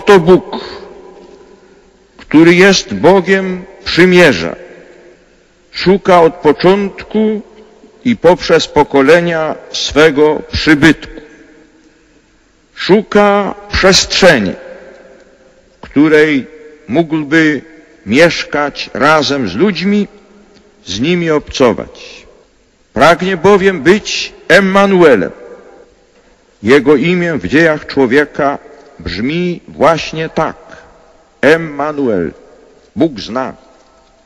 Oto Bóg, który jest Bogiem przymierza, szuka od początku i poprzez pokolenia swego przybytku. Szuka przestrzeni, w której mógłby mieszkać razem z ludźmi, z nimi obcować. Pragnie bowiem być Emmanuelem. Jego imię w dziejach człowieka brzmi właśnie tak. Emmanuel, Bóg z nami.